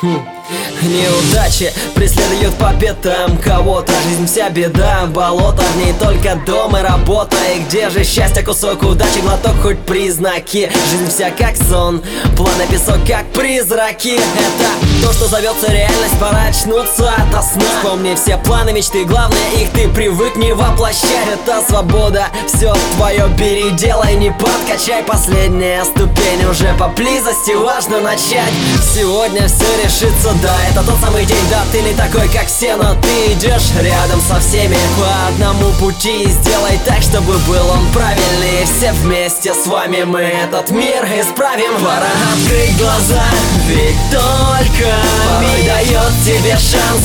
Неудачи преследуют по пятам кого-то. Жизнь вся беда, болото, в ней только дом и работа. И где же счастье, кусок удачи, глоток хоть признаки. Жизнь вся как сон, планы песок как призраки. Это то, что зовется реальность, пора очнуться ото сна. Вспомни все планы, мечты, главное их ты привык не воплощать. Это свобода, все твое бери, делай, не подкачай. Последняя ступень уже поблизости, важно начать. Сегодня все решится, да, это тот самый день. Да, ты не такой, как все, но ты идешь рядом со всеми по одному пути. Сделай так, чтобы был он правильный. Все вместе с вами мы этот мир исправим. Пора открыть глаза, ведь только порой дает тебе шанс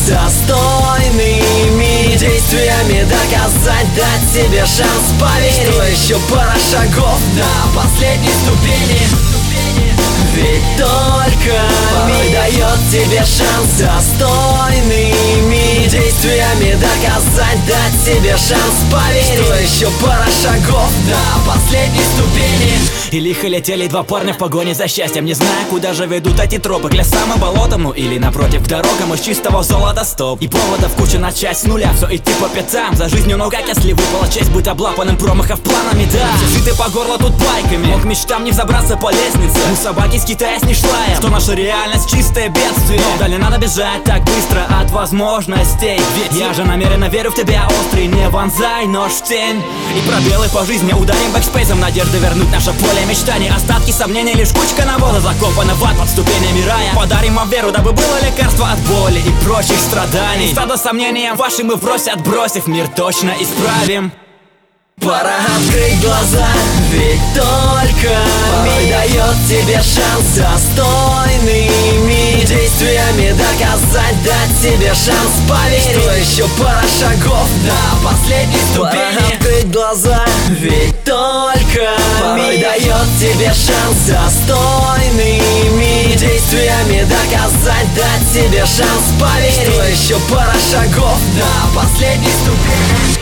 достойными действиями доказать, дать себе шанс. Поверь, что еще пара шагов до последней ступени. Ведь только порой дает тебе шанс достойными действиями доказать, дать себе шанс. Поверь, что еще пара шагов до последней ступени. И лихо летели два парня в погоне за счастьем, не зная, куда же ведут эти тропы. К лесам и болотам, ну или напротив к дорогам из чистого золота стоп. И поводов куча начать с нуля, все идти по пятам за жизнью, но как если выпала честь быть облапанным промахов планами, да. Все сыты по горло тут байками, мог мечтам не взобраться по лестнице. У собаки скитаясь не шла я, что наша реальность чистое бедствие. Но далее надо бежать так быстро от возможностей, ведь я же намеренно верю в тебя, острый, не вонзай нож в тень. И пробелы по жизни ударим бэкспейсом, надежды вернуть наше поле мечтаний. Остатки сомнений, лишь кучка навоза, закопана в ад под ступенями рая. Подарим вам веру, дабы было лекарство от боли и прочих страданий. Стадо сомнениям вашим мы врозь отбросив, мир точно исправим. Пора открыть глаза, ведь только порой дает тебе шанс достойными действиями доказать, дать себе шанс. Поверь, что еще пара шагов до последней ступени. Пора открыть глаза, ведь только порой дает тебе шанс достойными действиями доказать, дать себе шанс. Поверь, что еще пара шагов до последней ступени.